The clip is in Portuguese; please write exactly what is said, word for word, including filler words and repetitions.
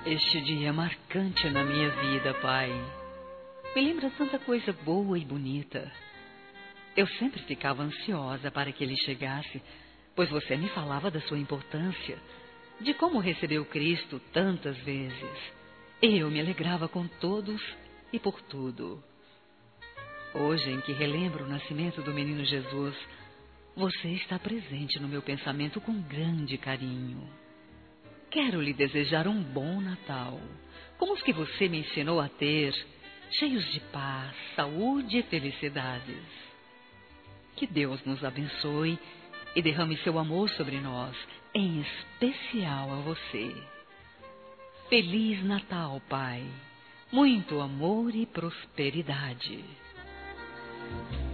Este dia é marcante na minha vida, Pai. Me lembra tanta coisa boa e bonita. Eu sempre ficava ansiosa para que ele chegasse, pois você me falava da sua importância, de como recebeu Cristo tantas vezes. E eu me alegrava com todos e por tudo. Hoje, em que relembro o nascimento do menino Jesus, você está presente no meu pensamento com grande carinho. Quero lhe desejar um bom Natal, como os que você me ensinou a ter, cheios de paz, saúde e felicidades. Que Deus nos abençoe e derrame seu amor sobre nós, em especial a você. Feliz Natal, Pai. Muito amor e prosperidade.